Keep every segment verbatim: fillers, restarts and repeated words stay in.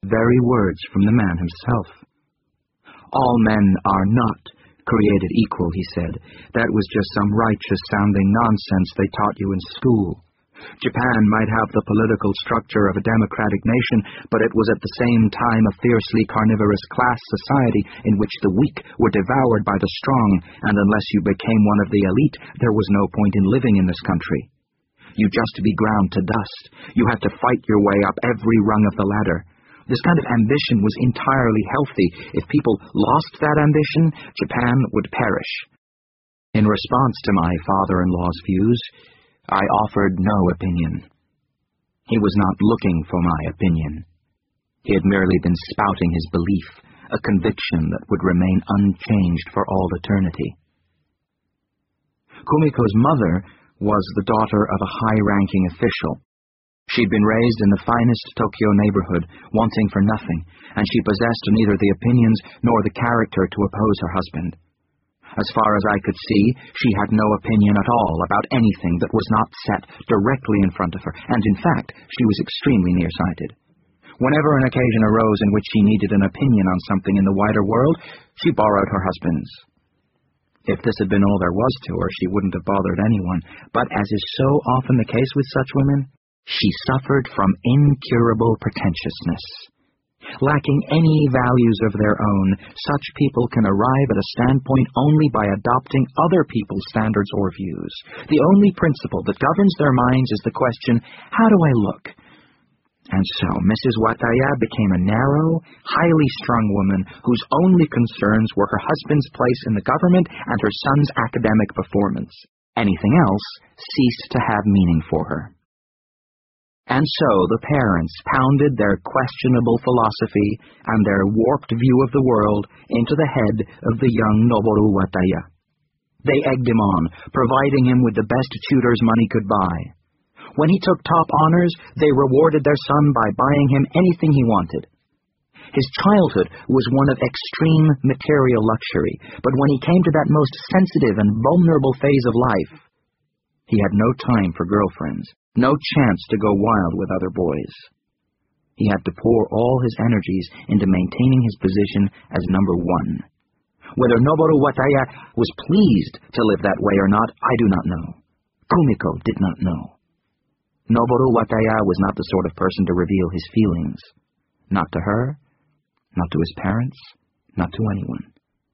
Very words from the man himself. All men are not created equal, he said. That was just some righteous-sounding nonsense they taught you in school. Japan might have the political structure of a democratic nation, but it was at the same time a fiercely carnivorous class society in which the weak were devoured by the strong, and unless you became one of the elite, there was no point in living in this country. You just be ground to dust. You had to fight your way up every rung of the ladder. This kind of ambition was entirely healthy. If people lost that ambition, Japan would perish. In response to my father-in-law's views, I offered no opinion. He was not looking for my opinion. He had merely been spouting his belief, a conviction that would remain unchanged for all eternity. Kumiko's mother was the daughter of a high-ranking official. She'd been raised in the finest Tokyo neighborhood, wanting for nothing, and she possessed neither the opinions nor the character to oppose her husband. As far as I could see, she had no opinion at all about anything that was not set directly in front of her, and in fact, she was extremely nearsighted. Whenever an occasion arose in which she needed an opinion on something in the wider world, she borrowed her husband's. If this had been all there was to her, she wouldn't have bothered anyone, but as is so often the case with such women, she suffered from incurable pretentiousness. Lacking any values of their own, such people can arrive at a standpoint only by adopting other people's standards or views. The only principle that governs their minds is the question, how do I look? And so Missus Wataya became a narrow, highly strung woman whose only concerns were her husband's place in the government and her son's academic performance. Anything else ceased to have meaning for her. And so the parents pounded their questionable philosophy and their warped view of the world into the head of the young Noboru Wataya. They egged him on, providing him with the best tutors money could buy. When he took top honors, they rewarded their son by buying him anything he wanted. His childhood was one of extreme material luxury, but when he came to that most sensitive and vulnerable phase of life, he had no time for girlfriends, no chance to go wild with other boys. He had to pour all his energies into maintaining his position as number one. Whether Noboru Wataya was pleased to live that way or not, I do not know. Kumiko did not know. Noboru Wataya was not the sort of person to reveal his feelings. Not to her, not to his parents, not to anyone.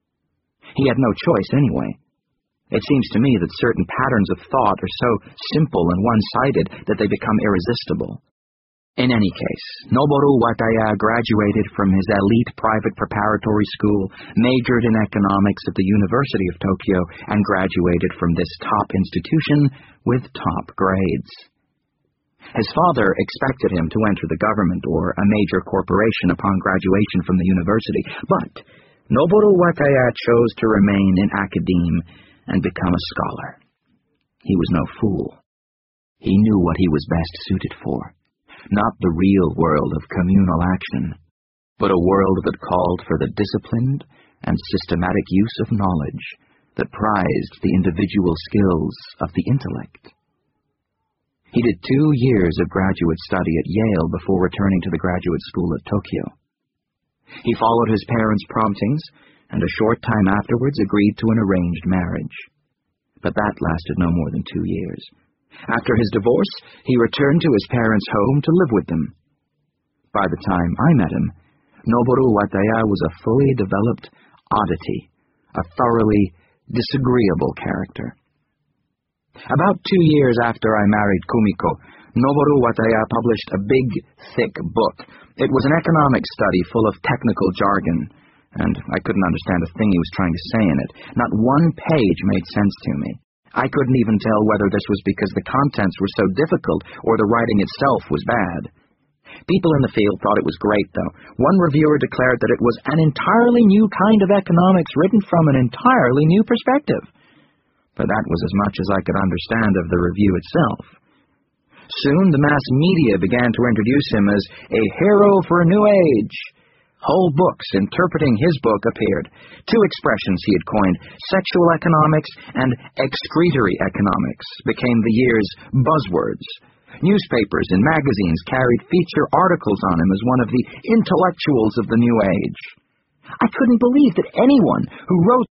He had no choice anyway. It seems to me that certain patterns of thought are so simple and one-sided that they become irresistible. In any case, Noboru Wataya graduated from his elite private preparatory school, majored in economics at the University of Tokyo, and graduated from this top institution with top grades. His father expected him to enter the government or a major corporation upon graduation from the university, but Noboru Wataya chose to remain in academe and become a scholar. He was no fool. He knew what he was best suited for, not the real world of communal action, but a world that called for the disciplined and systematic use of knowledge that prized the individual skills of the intellect. He did two years of graduate study at Yale before returning to the graduate school at Tokyo. He followed his parents' promptings, and a short time afterwards agreed to an arranged marriage. But that lasted no more than two years. After his divorce, he returned to his parents' home to live with them. By the time I met him, Noboru Wataya was a fully developed oddity, a thoroughly disagreeable character. About two years after I married Kumiko, Noboru Wataya published a big, thick book. It was an economic study full of technical jargon, and I couldn't understand a thing he was trying to say in it. Not one page made sense to me. I couldn't even tell whether this was because the contents were so difficult or the writing itself was bad. People in the field thought it was great, though. One reviewer declared that it was an entirely new kind of economics written from an entirely new perspective. But that was as much as I could understand of the review itself. Soon the mass media began to introduce him as a hero for a new age. Whole books interpreting his book appeared. Two expressions he had coined, sexual economics and excretory economics, became the year's buzzwords. Newspapers and magazines carried feature articles on him as one of the intellectuals of the new age. I couldn't believe that anyone who wrote